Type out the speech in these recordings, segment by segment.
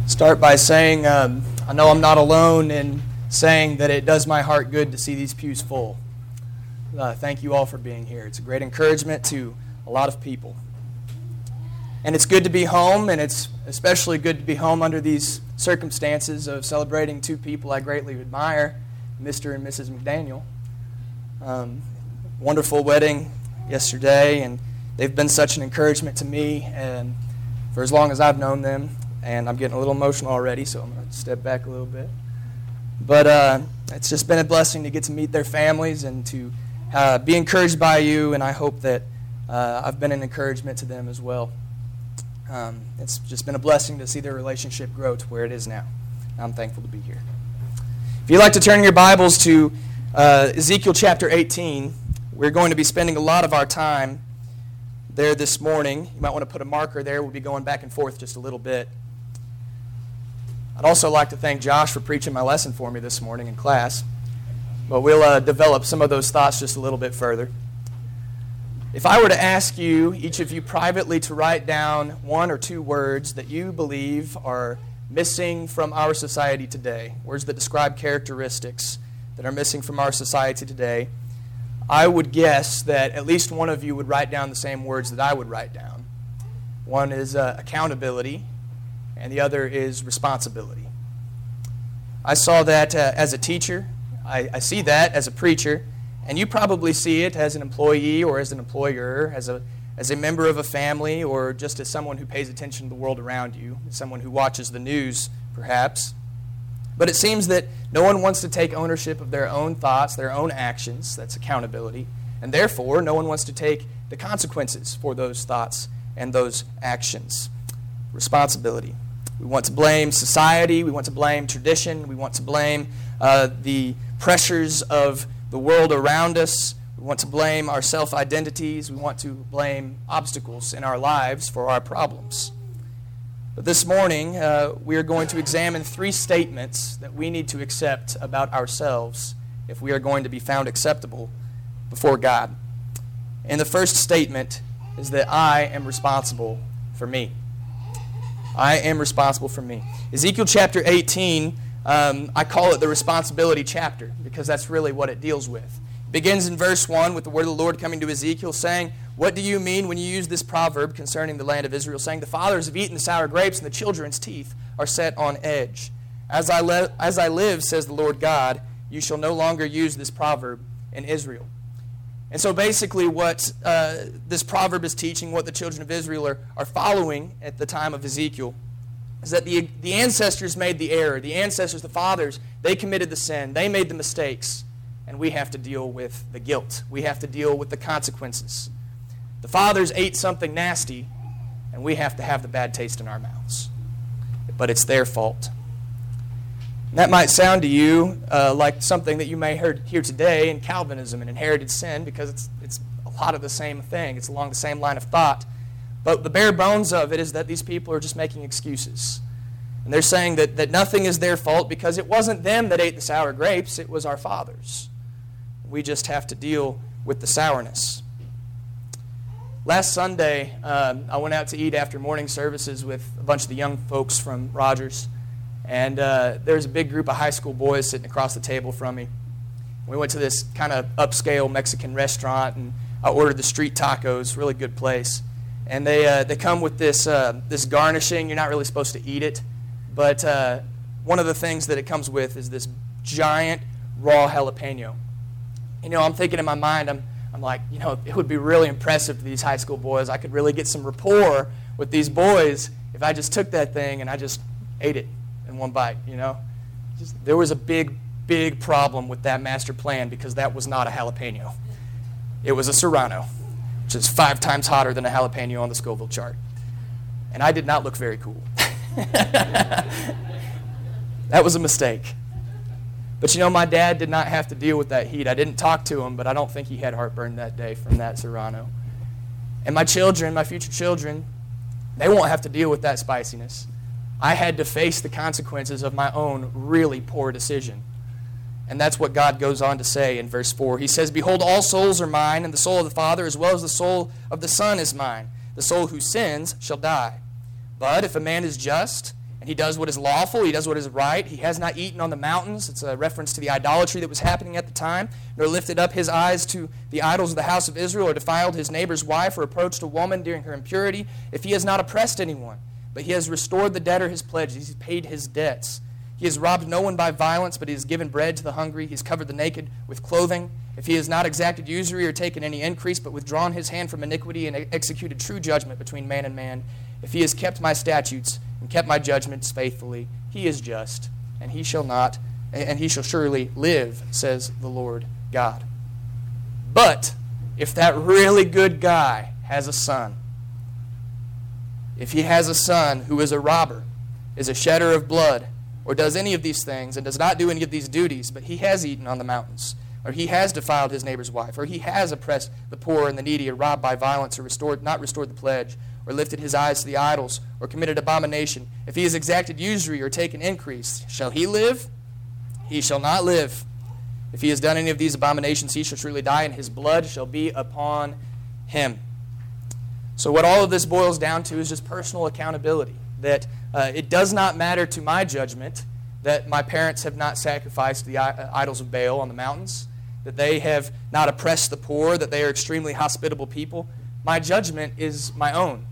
Start by saying I know I'm not alone in saying that it does my heart good to see these pews full. Thank you all for being here. It's a great encouragement to a lot of people. And it's good to be home, and it's especially good to be home under these circumstances of celebrating two people I greatly admire, Mr. and Mrs. McDaniel. Wonderful wedding yesterday, and they've been such an encouragement to me and for as long as I've known them. And I'm getting a little emotional already, so I'm going to step back a little bit. But it's just been a blessing to get to meet their families and to be encouraged by you, and I hope that I've been an encouragement to them as well. It's just been a blessing to see their relationship grow to where it is now. I'm thankful to be here. If you'd like to turn your Bibles to Ezekiel chapter 18, we're going to be spending a lot of our time there this morning. You might want to put a marker there. We'll be going back and forth just a little bit. I'd also like to thank Josh for preaching my lesson for me this morning in class. But we'll develop some of those thoughts just a little bit further. If I were to ask you, each of you privately, to write down one or two words that you believe are missing from our society today, words that describe characteristics that are missing from our society today, I would guess that at least one of you would write down the same words that I would write down. One is accountability, and the other is responsibility. I saw that as a teacher. I see that as a preacher, and you probably see it as an employee or as an employer, as a member of a family, or just as someone who pays attention to the world around you, someone who watches the news, perhaps. But it seems that no one wants to take ownership of their own thoughts, their own actions. That's accountability. And therefore, no one wants to take the consequences for those thoughts and those actions. Responsibility. We want to blame society. We want to blame tradition. We want to blame the pressures of the world around us. We want to blame our self-identities. We want to blame obstacles in our lives for our problems. But this morning, we are going to examine three statements that we need to accept about ourselves if we are going to be found acceptable before God. And the first statement is that I am responsible for me. I am responsible for me. Ezekiel chapter 18, I call it the responsibility chapter because that's really what it deals with. It begins in verse 1 with the word of the Lord coming to Ezekiel saying, "What do you mean when you use this proverb concerning the land of Israel, saying, the fathers have eaten the sour grapes and the children's teeth are set on edge? As I live, says the Lord God, you shall no longer use this proverb in Israel." And so basically what this proverb is teaching, what the children of Israel are following at the time of Ezekiel, is that the ancestors made the error. The ancestors, the fathers, they committed the sin. They made the mistakes. And we have to deal with the guilt. We have to deal with the consequences. The fathers ate something nasty, and we have to have the bad taste in our mouths. But it's their fault. And that might sound to you like something that you may hear today in Calvinism and inherited sin, because it's a lot of the same thing. It's along the same line of thought. But the bare bones of it is that these people are just making excuses. And they're saying that nothing is their fault because it wasn't them that ate the sour grapes, it was our fathers. We just have to deal with the sourness. Last Sunday, I went out to eat after morning services with a bunch of the young folks from Rogers. And there was a big group of high school boys sitting across the table from me. We went to this kind of upscale Mexican restaurant, and I ordered the street tacos, really good place. And they come with this garnishing. You're not really supposed to eat it. But one of the things that it comes with is this giant raw jalapeno. You know, I'm thinking in my mind, I'm like, you know, it would be really impressive to these high school boys. I could really get some rapport with these boys if I just took that thing and I just ate it in one bite, you know. There was a big, big problem with that master plan because that was not a jalapeno. It was a serrano, which is 5 times hotter than a jalapeno on the Scoville chart. And I did not look very cool. That was a mistake. But you know, my dad did not have to deal with that heat. I didn't talk to him, but I don't think he had heartburn that day from that serrano. And my children, my future children, they won't have to deal with that spiciness. I had to face the consequences of my own really poor decision. And that's what God goes on to say in verse 4. He says, "Behold, all souls are mine, and the soul of the Father as well as the soul of the Son is mine. The soul who sins shall die. But if a man is just, and he does what is lawful, he does what is right. He has not eaten on the mountains. It's a reference to the idolatry that was happening at the time. Nor lifted up his eyes to the idols of the house of Israel, or defiled his neighbor's wife, or approached a woman during her impurity. If he has not oppressed anyone, but he has restored the debtor his pledges, he's paid his debts. He has robbed no one by violence, but he has given bread to the hungry. He has covered the naked with clothing. If he has not exacted usury or taken any increase, but withdrawn his hand from iniquity and executed true judgment between man and man, if he has kept my statutes and kept my judgments faithfully, he is just, and he shall surely live, says the Lord God. But if that really good guy has a son, if he has a son who is a robber, is a shedder of blood, or does any of these things, and does not do any of these duties, but he has eaten on the mountains, or he has defiled his neighbor's wife, or he has oppressed the poor and the needy, or robbed by violence, or not restored the pledge, or lifted his eyes to the idols, or committed abomination, if he has exacted usury or taken increase, shall he live? He shall not live. If he has done any of these abominations, he shall surely die, and his blood shall be upon him. So what all of this boils down to is just personal accountability, that it does not matter to my judgment that my parents have not sacrificed the idols of Baal on the mountains, that they have not oppressed the poor, that they are extremely hospitable people. My judgment is my own.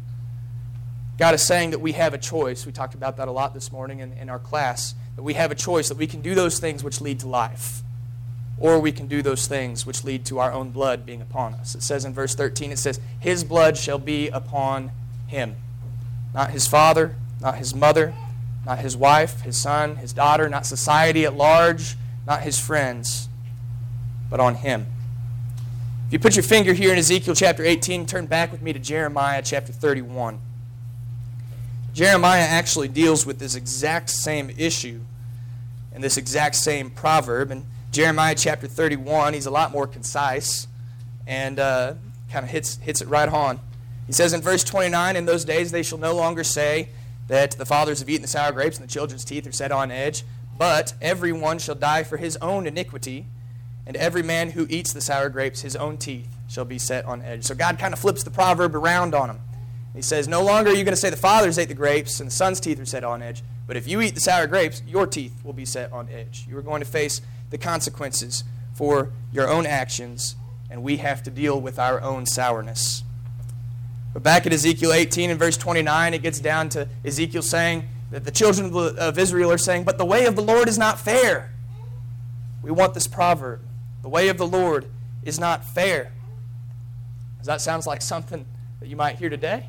God is saying that we have a choice. We talked about that a lot this morning in our class, that we have a choice, that we can do those things which lead to life, or we can do those things which lead to our own blood being upon us. It says in verse 13, it says, his blood shall be upon him. Not his father, not his mother, not his wife, his son, his daughter, not society at large, not his friends, but on him. If you put your finger here in Ezekiel chapter 18, turn back with me to Jeremiah chapter 31. Jeremiah actually deals with this exact same issue and this exact same proverb. In Jeremiah chapter 31, he's a lot more concise and kind of hits it right on. He says in verse 29, in those days they shall no longer say that the fathers have eaten the sour grapes and the children's teeth are set on edge, but every one shall die for his own iniquity, and every man who eats the sour grapes, his own teeth shall be set on edge. So God kind of flips the proverb around on him. He says, no longer are you going to say the fathers ate the grapes and the son's teeth are set on edge, but if you eat the sour grapes, your teeth will be set on edge. You are going to face the consequences for your own actions, and we have to deal with our own sourness. But back at Ezekiel 18 and verse 29, it gets down to Ezekiel saying that the children of Israel are saying, but the way of the Lord is not fair. We want this proverb. The way of the Lord is not fair. Does that sound like something that you might hear today?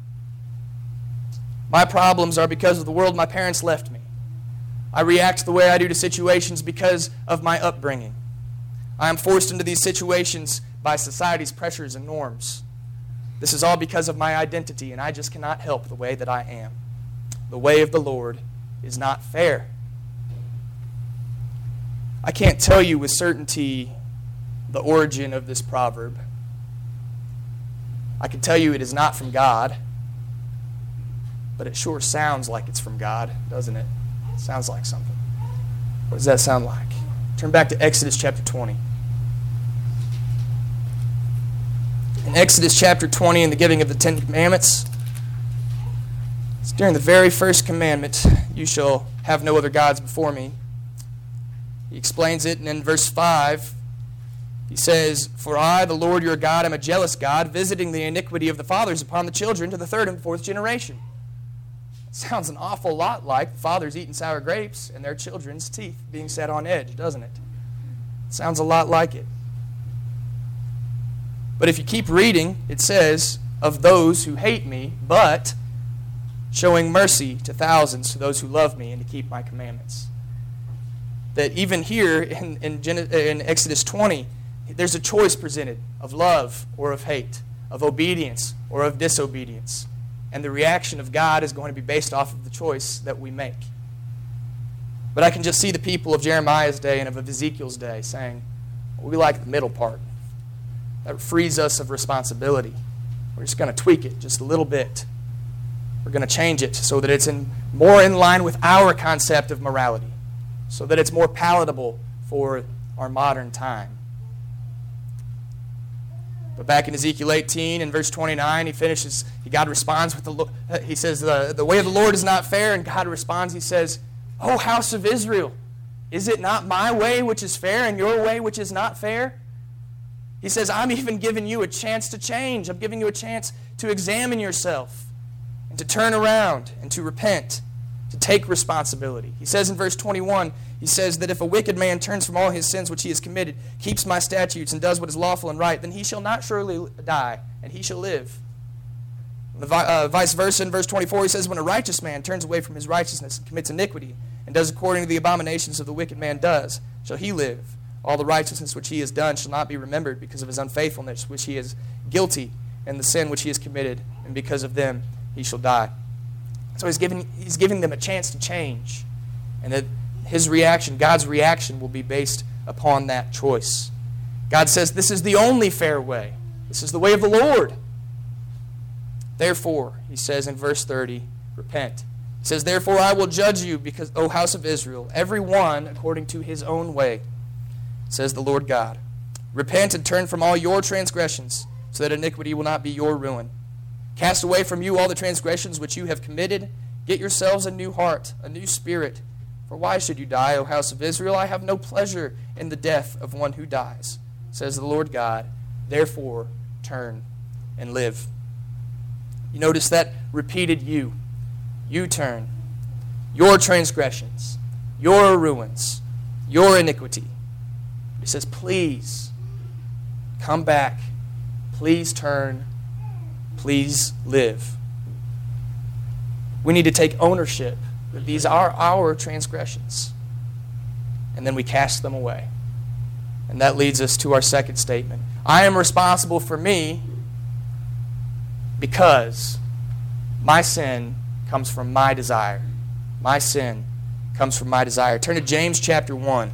My problems are because of the world my parents left me. I react the way I do to situations because of my upbringing. I am forced into these situations by society's pressures and norms. This is all because of my identity, and I just cannot help the way that I am. The way of the Lord is not fair. I can't tell you with certainty the origin of this proverb. I can tell you it is not from God, but it sure sounds like it's from God, doesn't it? It sounds like something. What does that sound like? Turn back to Exodus chapter 20. In Exodus chapter 20, in the giving of the Ten Commandments, it's during the very first commandment, you shall have no other gods before me. He explains it, and in verse 5, he says, for I, the Lord your God, am a jealous God, visiting the iniquity of the fathers upon the children to the third and fourth generation. It sounds an awful lot like fathers eating sour grapes and their children's teeth being set on edge, doesn't it? It sounds a lot like it. But if you keep reading, it says, of those who hate me, but showing mercy to thousands, to those who love me and to keep my commandments. That even here in Exodus 20, there's a choice presented of love or of hate, of obedience or of disobedience. And the reaction of God is going to be based off of the choice that we make. But I can just see the people of Jeremiah's day and of Ezekiel's day saying, well, we like the middle part. That frees us of responsibility. We're just going to tweak it just a little bit. We're going to change it so that it's more in line with our concept of morality, so that it's more palatable for our modern time. But back in Ezekiel 18 and verse 29, God responds with he says, the way of the Lord is not fair, and God responds, he says, O house of Israel, is it not my way which is fair and your way which is not fair? He says, I'm even giving you a chance to change. I'm giving you a chance to examine yourself and to turn around and to repent, to take responsibility. He says in verse 21, he says that if a wicked man turns from all his sins which he has committed, keeps my statutes, and does what is lawful and right, then he shall not surely die, and he shall live. Vice versa, in verse 24, he says, when a righteous man turns away from his righteousness and commits iniquity, and does according to the abominations of the wicked man does, shall he live. All the righteousness which he has done shall not be remembered because of his unfaithfulness, which he is guilty, and the sin which he has committed, and because of them he shall die. So he's giving them a chance to change, and that his reaction, God's reaction, will be based upon that choice. God says this is the only fair way. This is the way of the Lord. Therefore, he says in verse 30, repent. He says, therefore I will judge you, because, O house of Israel, every one according to his own way, says the Lord God. Repent and turn from all your transgressions, so that iniquity will not be your ruin. Cast away from you all the transgressions which you have committed. Get yourselves a new heart, a new spirit. For why should you die, O house of Israel? I have no pleasure in the death of one who dies, says the Lord God. Therefore, turn and live. You notice that repeated you. You turn. Your transgressions, your ruins, your iniquity. He says, please come back. Please turn. Please live. We need to take ownership that these are our transgressions. And then we cast them away. And that leads us to our second statement. I am responsible for me because my sin comes from my desire. My sin comes from my desire. Turn to James chapter 1.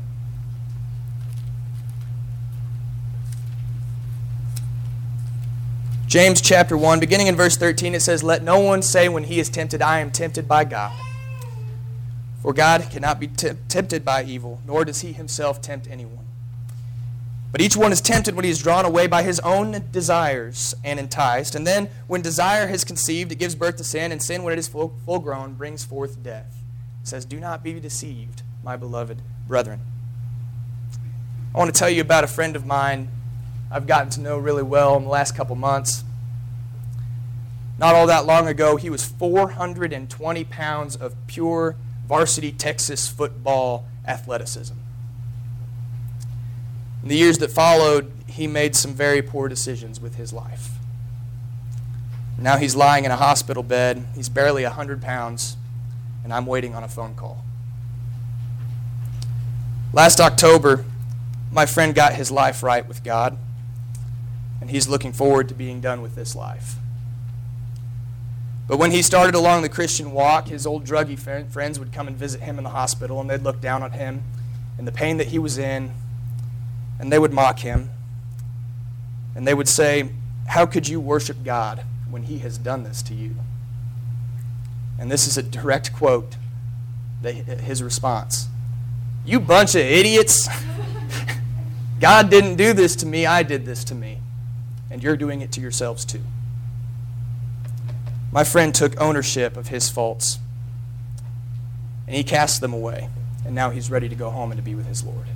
James chapter 1, beginning in verse 13, it says, let no one say when he is tempted, I am tempted by God. For God cannot be tempted by evil, nor does he himself tempt anyone. But each one is tempted when he is drawn away by his own desires and enticed. And then when desire has conceived, it gives birth to sin, and sin, when it is full grown, brings forth death. It says, do not be deceived, my beloved brethren. I want to tell you about a friend of mine I've gotten to know really well in the last couple months. Not all that long ago, he was 420 pounds of pure varsity Texas football athleticism. In the years that followed, he made some very poor decisions with his life. Now he's lying in a hospital bed. He's barely 100 pounds, and I'm waiting on a phone call. Last October, my friend got his life right with God, and he's looking forward to being done with this life. But when he started along the Christian walk, his old druggy friends would come and visit him in the hospital, and they'd look down on him and the pain that he was in, and they would mock him. And they would say, how could you worship God when he has done this to you? And this is a direct quote, his response. You bunch of idiots. God didn't do this to me, I did this to me. And you're doing it to yourselves too. My friend took ownership of his faults, and he cast them away, and now he's ready to go home and to be with his Lord.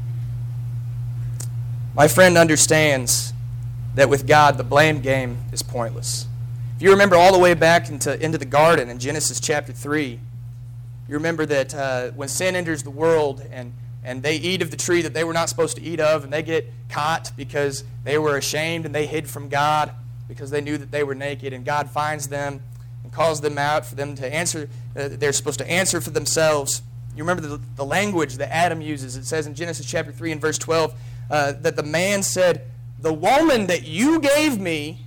My friend understands that with God, the blame game is pointless. If you remember all the way back into the garden in Genesis chapter 3, you remember that when sin enters the world and they eat of the tree that they were not supposed to eat of, and they get caught because they were ashamed and they hid from God because they knew that they were naked, and God finds them and calls them out for them to answer. They're supposed to answer for themselves. You remember the language that Adam uses. It says in Genesis chapter 3 and verse 12 that the man said, the woman that you gave me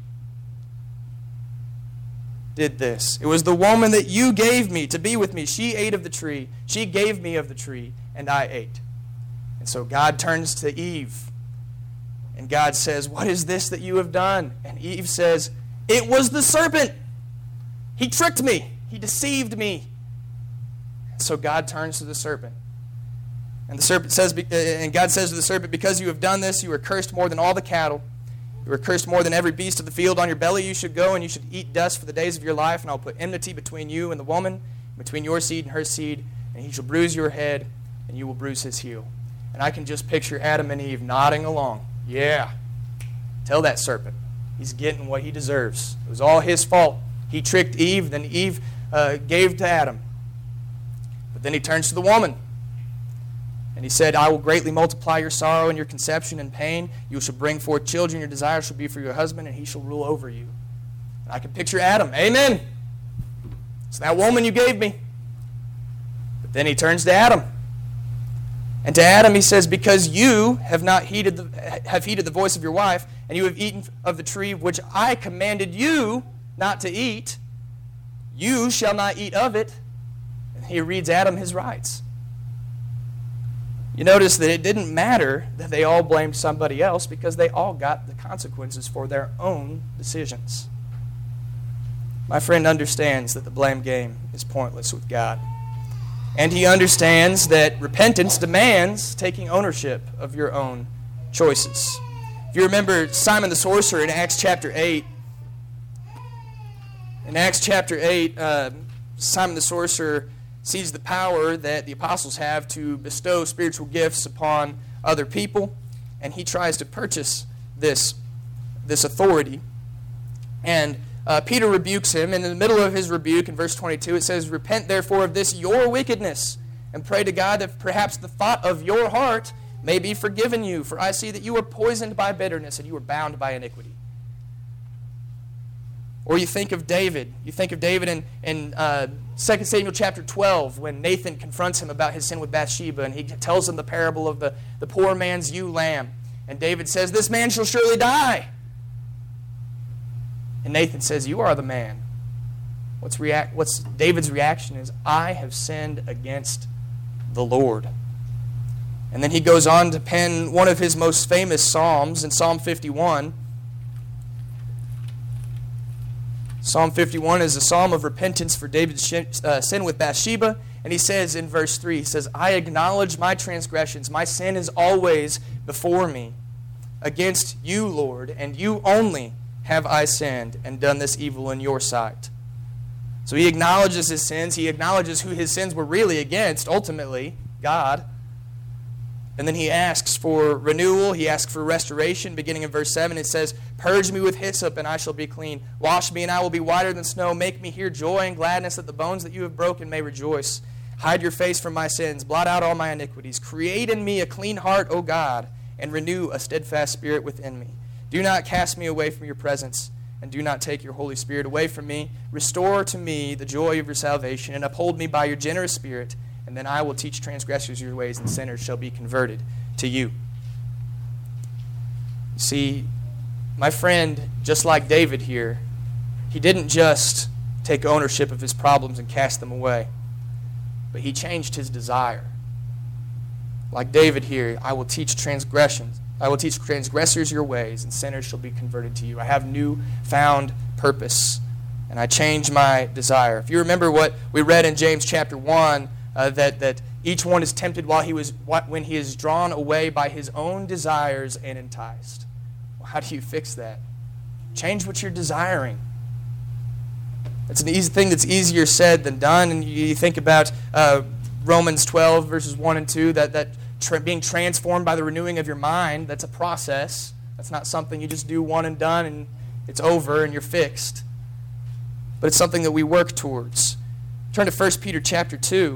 did this. It was the woman that you gave me to be with me. She ate of the tree. She gave me of the tree, and I ate. And so God turns to Eve, and God says, what is this that you have done? And Eve says, it was the serpent. He tricked me. He deceived me. And so God turns to the serpent. And the serpent says, and God says to the serpent, because you have done this, you are cursed more than all the cattle, You are cursed more than every beast of the field. On your belly you should go, and you should eat dust for the days of your life. And I will put enmity between you and the woman, between your seed and her seed. And he shall bruise your head, and you will bruise his heel. And I can just picture Adam and Eve nodding along. Yeah, tell that serpent. He's getting what he deserves. It was all his fault. He tricked Eve, then Eve gave to Adam. But then he turns to the woman. And he said, I will greatly multiply your sorrow and your conception and pain. You shall bring forth children. Your desire shall be for your husband, and he shall rule over you. And I can picture Adam. Amen. It's that woman you gave me. But then he turns to Adam. And to Adam he says, because you have heeded the voice of your wife, and you have eaten of the tree which I commanded you not to eat, you shall not eat of it. And he reads Adam his rights. You notice that it didn't matter that they all blamed somebody else, because they all got the consequences for their own decisions. My friend understands that the blame game is pointless with God. And he understands that repentance demands taking ownership of your own choices. If you remember Simon the sorcerer in Acts chapter 8, Simon the sorcerer sees the power that the apostles have to bestow spiritual gifts upon other people, and he tries to purchase this authority. And Peter rebukes him. And in the middle of his rebuke, in verse 22, it says, repent therefore of this your wickedness, and pray to God that perhaps the thought of your heart may be forgiven you. For I see that you are poisoned by bitterness, and you are bound by iniquity. Or you think of David. You think of David in 2 Samuel chapter 12, when Nathan confronts him about his sin with Bathsheba, and he tells him the parable of the poor man's ewe lamb. And David says, this man shall surely die. And Nathan says, you are the man. What's David's reaction is, I have sinned against the Lord. And then he goes on to pen one of his most famous psalms in Psalm 51. Psalm 51 is a psalm of repentance for David's sin with Bathsheba. And he says in verse 3, he says, I acknowledge my transgressions. My sin is always before me. Against you, Lord, and you only have I sinned and done this evil in your sight. So he acknowledges his sins. He acknowledges who his sins were really against, ultimately, God. And then he asks for renewal. He asks for restoration. Beginning in verse 7, it says, purge me with hyssop, and I shall be clean. Wash me, and I will be whiter than snow. Make me hear joy and gladness, that the bones that you have broken may rejoice. Hide your face from my sins. Blot out all my iniquities. Create in me a clean heart, O God, and renew a steadfast spirit within me. Do not cast me away from your presence, and do not take your Holy Spirit away from me. Restore to me the joy of your salvation, and uphold me by your generous spirit. And then I will teach transgressors your ways, and sinners shall be converted to you. You see, my friend, just like David here, he didn't just take ownership of his problems and cast them away, but he changed his desire. Like David here, I will teach transgressors your ways, and sinners shall be converted to you. I have newfound purpose, and I change my desire. If you remember what we read in James chapter 1, that each one is tempted when he is drawn away by his own desires and enticed. Well, how do you fix that? Change what you're desiring. It's an easy thing that's easier said than done. And you think about Romans 12, verses 1 and 2, that being transformed by the renewing of your mind, that's a process. That's not something you just do one and done and it's over and you're fixed. But it's something that we work towards. Turn to 1 Peter chapter 2.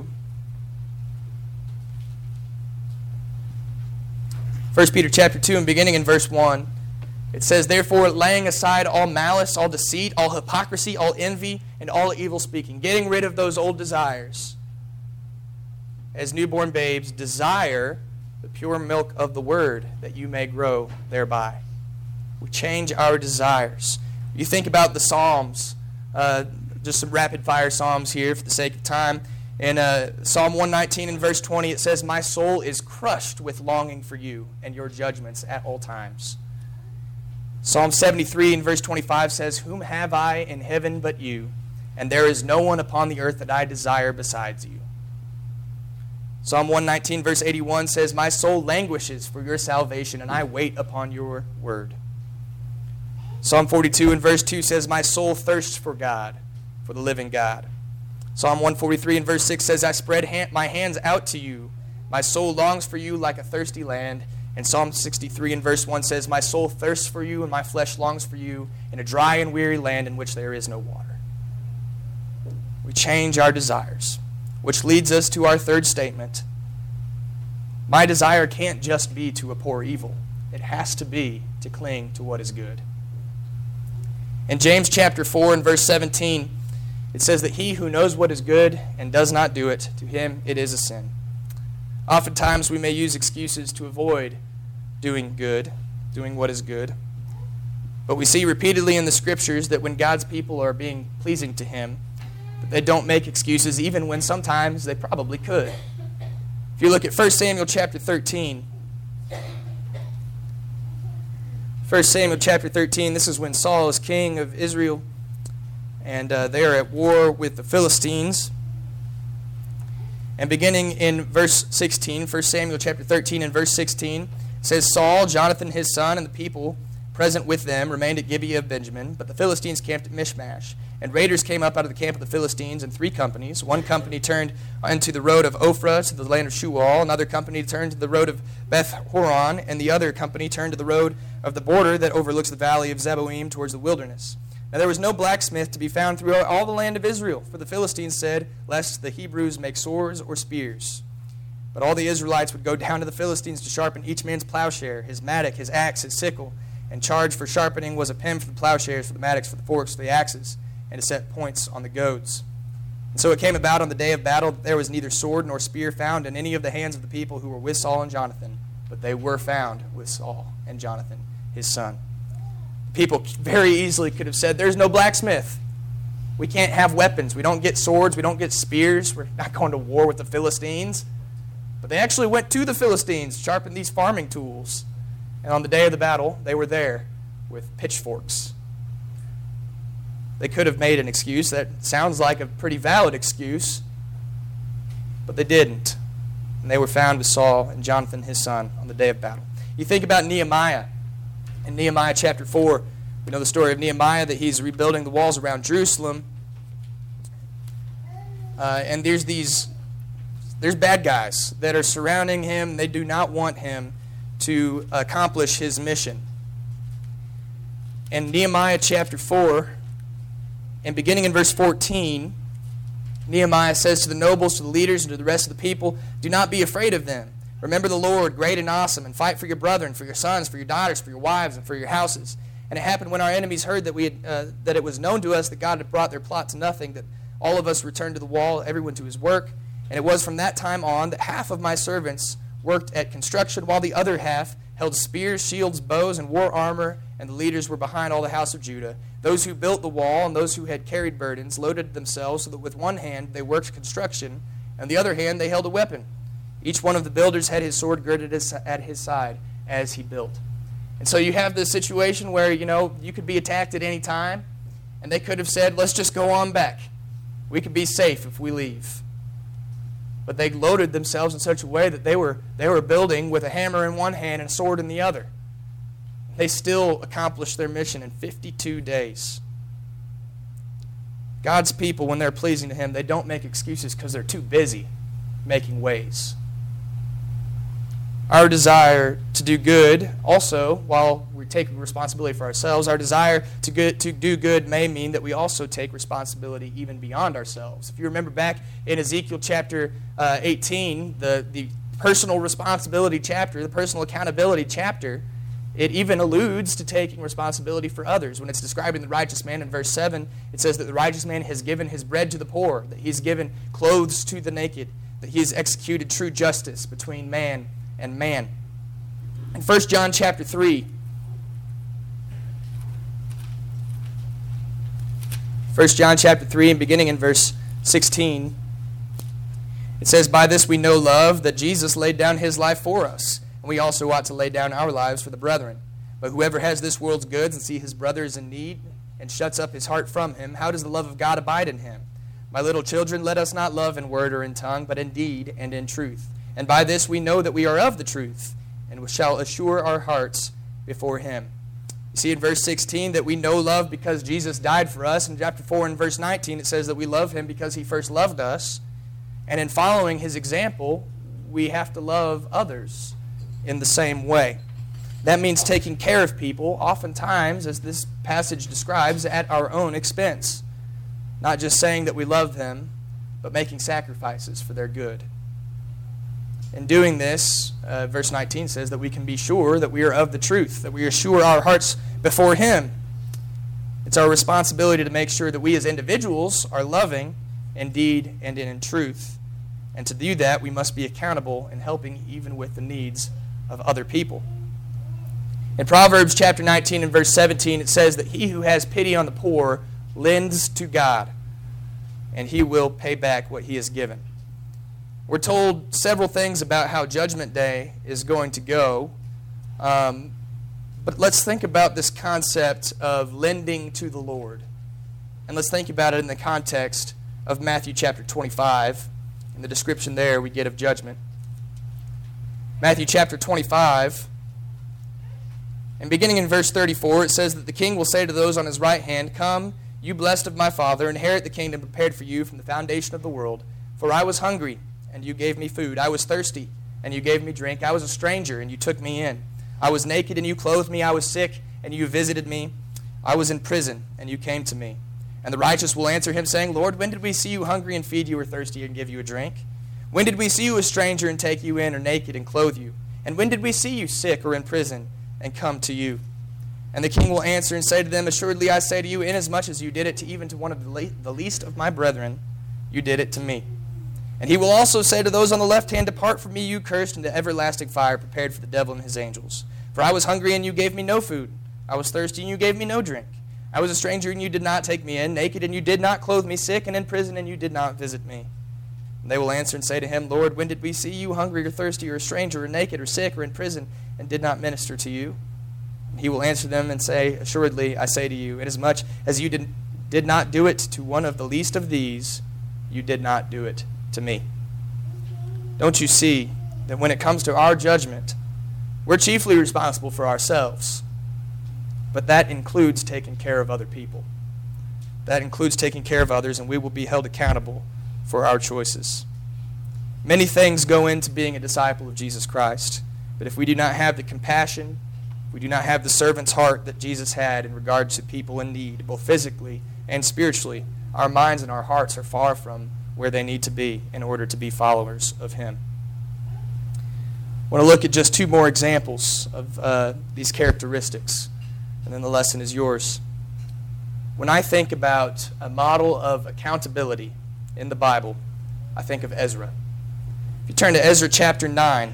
1 Peter chapter 2, and beginning in verse 1, it says, therefore, laying aside all malice, all deceit, all hypocrisy, all envy, and all evil speaking, getting rid of those old desires, as newborn babes, desire the pure milk of the word, that you may grow thereby. We change our desires. You think about the Psalms, just some rapid-fire Psalms here for the sake of time. In Psalm 119 and verse 20, it says, my soul is crushed with longing for you and your judgments at all times. Psalm 73 and verse 25 says, whom have I in heaven but you? And there is no one upon the earth that I desire besides you. Psalm 119 verse 81 says, my soul languishes for your salvation, and I wait upon your word. Psalm 42 and verse 2 says, my soul thirsts for God, for the living God. Psalm 143 and verse 6 says, I spread my hands out to you. My soul longs for you like a thirsty land. And Psalm 63 and verse 1 says, my soul thirsts for you and my flesh longs for you in a dry and weary land in which there is no water. We change our desires, which leads us to our third statement. My desire can't just be to abhor evil. It has to be to cling to what is good. In James chapter 4 and verse 17, it says that he who knows what is good and does not do it, to him it is a sin. Oftentimes we may use excuses to avoid doing good, doing what is good. But we see repeatedly in the Scriptures that when God's people are being pleasing to Him, that they don't make excuses even when sometimes they probably could. If you look at 1 Samuel chapter 13, 1 Samuel chapter 13, this is when Saul is king of Israel, and they are at war with the Philistines. And beginning in verse 16, 1 Samuel chapter 13 and verse 16, it says, Saul, Jonathan his son, and the people present with them remained at Gibeah of Benjamin, but the Philistines camped at Mishmash. And raiders came up out of the camp of the Philistines in 3 companies. One company turned into the road of Ophrah to the land of Shual. Another company turned to the road of Beth Horon. And the other company turned to the road of the border that overlooks the valley of Zeboim towards the wilderness. Now there was no blacksmith to be found throughout all the land of Israel, for the Philistines said, lest the Hebrews make swords or spears. But all the Israelites would go down to the Philistines to sharpen each man's plowshare, his mattock, his axe, his sickle. And charged for sharpening was a pen for the plowshares, for the mattocks, for the forks, for the axes, and to set points on the goads. And so it came about on the day of battle that there was neither sword nor spear found in any of the hands of the people who were with Saul and Jonathan, but they were found with Saul and Jonathan, his son. People very easily could have said, there's no blacksmith. We can't have weapons. We don't get swords. We don't get spears. We're not going to war with the Philistines. But they actually went to the Philistines, sharpened these farming tools. And on the day of the battle, they were there with pitchforks. They could have made an excuse. That sounds like a pretty valid excuse. But they didn't. And they were found with Saul and Jonathan, his son, on the day of battle. You think about Nehemiah. In Nehemiah chapter 4, we know the story of Nehemiah, that he's rebuilding the walls around Jerusalem. And there's bad guys that are surrounding him. They do not want him to accomplish his mission. In Nehemiah chapter 4, and beginning in verse 14, Nehemiah says to the nobles, to the leaders, and to the rest of the people, do not be afraid of them. Remember the Lord, great and awesome, and fight for your brethren, for your sons, for your daughters, for your wives, and for your houses. And it happened when our enemies heard that it was known to us that God had brought their plot to nothing, that all of us returned to the wall, everyone to his work. And it was from that time on that half of my servants worked at construction, while the other half held spears, shields, bows, and wore armor, and the leaders were behind all the house of Judah. Those who built the wall and those who had carried burdens loaded themselves so that with one hand they worked construction, and the other hand they held a weapon. Each one of the builders had his sword girded at his side as he built. And so you have this situation where, you could be attacked at any time, and they could have said, let's just go on back. We could be safe if we leave. But they loaded themselves in such a way that they were building with a hammer in one hand and a sword in the other. They still accomplished their mission in 52 days. God's people, when they're pleasing to Him, they don't make excuses because they're too busy making ways. Our desire to do good, also, while we take responsibility for ourselves, our desire to do good may mean that we also take responsibility even beyond ourselves. If you remember back in Ezekiel chapter 18, the personal responsibility chapter, the personal accountability chapter, it even alludes to taking responsibility for others. When it's describing the righteous man in verse 7, it says that the righteous man has given his bread to the poor, that he's given clothes to the naked, that he has executed true justice between man and man. In 1 John chapter 3, 1 John chapter 3, and beginning in verse 16, it says, by this we know love, that Jesus laid down His life for us, and we also ought to lay down our lives for the brethren. But whoever has this world's goods and sees his brother is in need and shuts up his heart from him, how does the love of God abide in him? My little children, let us not love in word or in tongue, but in deed and in truth. And by this we know that we are of the truth, and we shall assure our hearts before Him. You You see in verse 16 that we know love because Jesus died for us. In chapter 4 and verse 19 it says that we love him because he first loved us. And in following his example, we have to love others in the same way. That means taking care of people, oftentimes, as this passage describes, at our own expense. Not just saying that we love them, but making sacrifices for their good. In doing this, verse 19 says that we can be sure that we are of the truth, that we assure our hearts before him. It's our responsibility to make sure that we as individuals are loving in deed and in truth. And to do that, we must be accountable in helping even with the needs of other people. In Proverbs chapter 19 and verse 17, it says that he who has pity on the poor lends to God, and he will pay back what he has given. We're told several things about how Judgment Day is going to go, but let's think about this concept of lending to the Lord. And let's think about it in the context of Matthew chapter 25, and the description there we get of judgment. Matthew chapter 25, and beginning in verse 34, it says that the king will say to those on his right hand, "Come, you blessed of my Father, inherit the kingdom prepared for you from the foundation of the world. For I was hungry, and you gave me food. I was thirsty, and you gave me drink. I was a stranger, and you took me in. I was naked, and you clothed me. I was sick, and you visited me. I was in prison, and you came to me." And the righteous will answer him, saying, "Lord, when did we see you hungry and feed you, or thirsty and give you a drink? When did we see you a stranger and take you in, or naked and clothe you? And when did we see you sick or in prison and come to you?" And the king will answer and say to them, "Assuredly I say to you, inasmuch as you did it to even to one of the least of my brethren, you did it to me." And he will also say to those on the left hand, "Depart from me, you cursed, into everlasting fire prepared for the devil and his angels. For I was hungry, and you gave me no food. I was thirsty, and you gave me no drink. I was a stranger, and you did not take me in, naked, and you did not clothe me, sick, and in prison, and you did not visit me." And they will answer and say to him, "Lord, when did we see you hungry or thirsty or a stranger or naked or sick or in prison and did not minister to you?" And he will answer them and say, "Assuredly I say to you, inasmuch as you did not do it to one of the least of these, you did not do it to me." Don't you see that when it comes to our judgment, we're chiefly responsible for ourselves, but that includes taking care of other people. That includes taking care of others, and we will be held accountable for our choices. Many things go into being a disciple of Jesus Christ, but if we do not have the compassion, if we do not have the servant's heart that Jesus had in regard to people in need, both physically and spiritually, our minds and our hearts are far from where they need to be in order to be followers of him. I want to look at just two more examples of these characteristics, and then the lesson is yours. When I think about a model of accountability in the Bible, I think of Ezra. If you turn to Ezra chapter 9,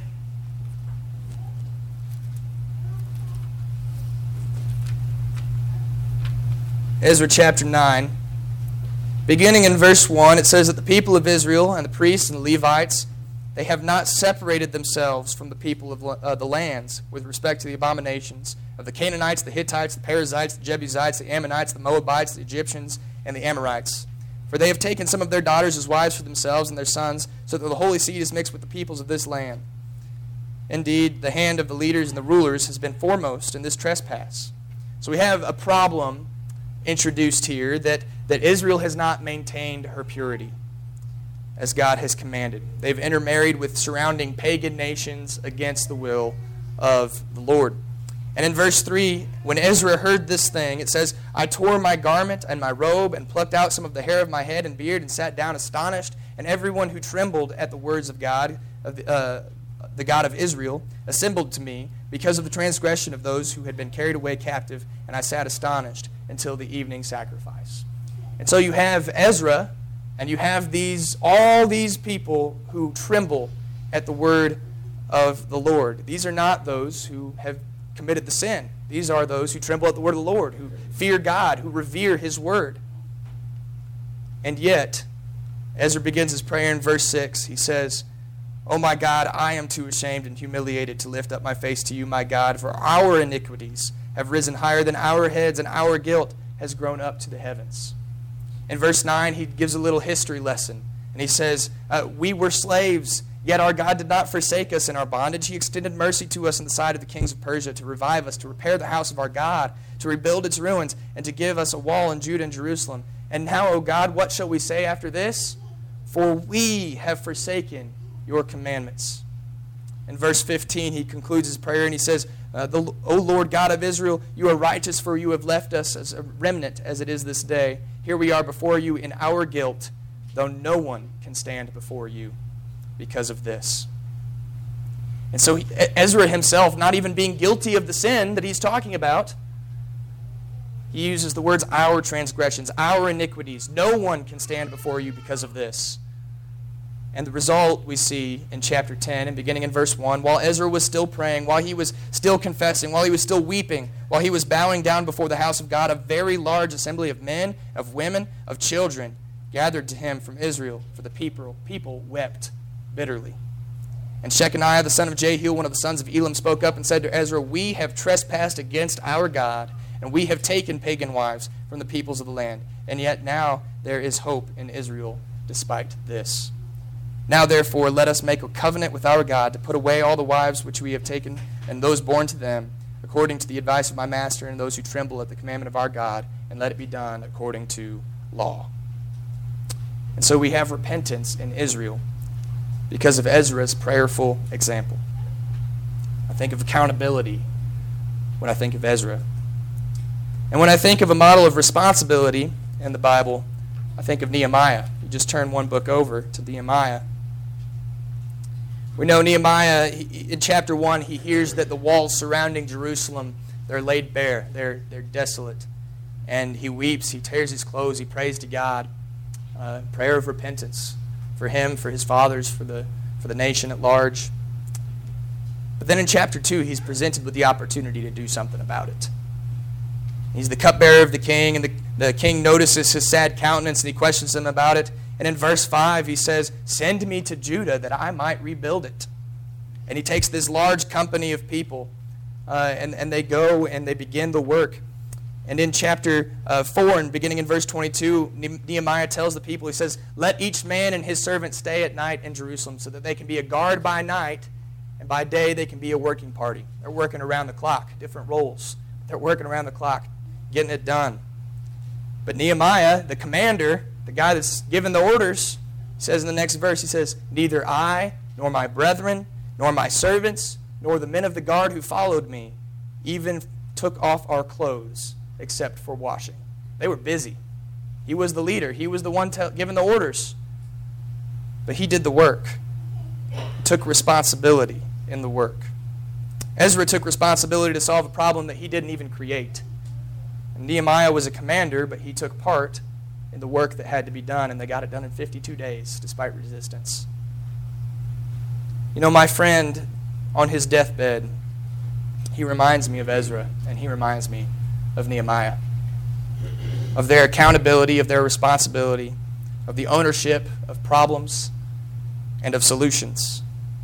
Ezra chapter 9, beginning in verse 1, it says that the people of Israel and the priests and the Levites, they have not separated themselves from the people of the lands with respect to the abominations of the Canaanites, the Hittites, the Perizzites, the Jebusites, the Ammonites, the Moabites, the Egyptians, and the Amorites. For they have taken some of their daughters as wives for themselves and their sons, so that the holy seed is mixed with the peoples of this land. Indeed, the hand of the leaders and the rulers has been foremost in this trespass. So we have a problem introduced here that Israel has not maintained her purity as God has commanded. They've intermarried with surrounding pagan nations against the will of the Lord. And in verse 3, when Ezra heard this thing, it says, "I tore my garment and my robe and plucked out some of the hair of my head and beard and sat down astonished. And everyone who trembled at the words of God, the God of Israel, assembled to me because of the transgression of those who had been carried away captive. And I sat astonished until the evening sacrifice." And so you have Ezra, and you have all these people who tremble at the word of the Lord. These are not those who have committed the sin. These are those who tremble at the word of the Lord, who fear God, who revere his word. And yet, Ezra begins his prayer in verse 6. He says, "O my God, I am too ashamed and humiliated to lift up my face to you, my God, for our iniquities have risen higher than our heads, and our guilt has grown up to the heavens." In verse 9, he gives a little history lesson, and he says, "We were slaves Yet our God did not forsake us in our bondage. He extended mercy to us in the sight of the kings of Persia to revive us, to repair the house of our God, to rebuild its ruins, and to give us a wall in Judah and Jerusalem. And now, O God, what shall we say after this? For we have forsaken your commandments. In verse 15, he concludes his prayer and he says, O Lord God of Israel, you are righteous, for you have left us as a remnant as it is this day. Here we are before you in our guilt, though no one can stand before you because of this. And so Ezra himself, not even being guilty of the sin that he's talking about, he uses the words, our transgressions, our iniquities. No one can stand before you because of this. And the result we see in chapter 10 and beginning in verse 1, while Ezra was still praying, while he was still confessing, while he was still weeping, while he was bowing down before the house of God, a very large assembly of men, of women, of children gathered to him from Israel, for the people wept bitterly. And Shechaniah, the son of Jehiel, one of the sons of Elam, spoke up and said to Ezra, we have trespassed against our God, and we have taken pagan wives from the peoples of the land. And yet now there is hope in Israel despite this. Now therefore let us make a covenant with our God to put away all the wives which we have taken and those born to them, according to the advice of my master and those who tremble at the commandment of our God, and let it be done according to law. And so we have repentance in Israel because of Ezra's prayerful example. I think of accountability when I think of Ezra. And when I think of a model of responsibility in the Bible, I think of Nehemiah. You just turn one book over to Nehemiah. We know Nehemiah, in chapter 1, he hears that the walls surrounding Jerusalem, they're laid bare, they're desolate. And he weeps, he tears his clothes, he prays to God. Prayer of repentance for him, for his fathers, for the nation at large. But then in chapter 2, he's presented with the opportunity to do something about it. He's the cupbearer of the king, and the king notices his sad countenance, and he questions him about it. And in verse 5, he says, send me to Judah that I might rebuild it. And he takes this large company of people, and they go and they begin the work. And in chapter 4, and beginning in verse 22, Nehemiah tells the people, he says, let each man and his servant stay at night in Jerusalem so that they can be a guard by night, and by day they can be a working party. They're working around the clock, different roles. They're working around the clock, getting it done. But Nehemiah, the commander, the guy that's given the orders, says in the next verse, he says, neither I, nor my brethren, nor my servants, nor the men of the guard who followed me, even took off our clothes, except for washing. They were busy. He was the leader. He was the one giving the orders. But he did the work. He took responsibility in the work. Ezra took responsibility to solve a problem that he didn't even create. And Nehemiah was a commander, but he took part in the work that had to be done, and they got it done in 52 days, despite resistance. You know, my friend, on his deathbed, he reminds me of Ezra, and he reminds me of Nehemiah, of their accountability, of their responsibility, of the ownership of problems and of solutions.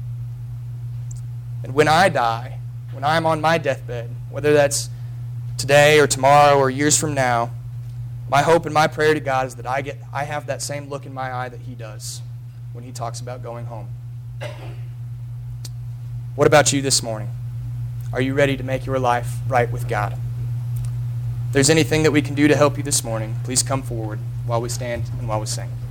And when I die, when I'm on my deathbed, whether that's today or tomorrow or years from now, my hope and my prayer to God is that I have that same look in my eye that he does when he talks about going home. What about you this morning? Are you ready to make your life right with God? If there's anything that we can do to help you this morning, please come forward while we stand and while we sing.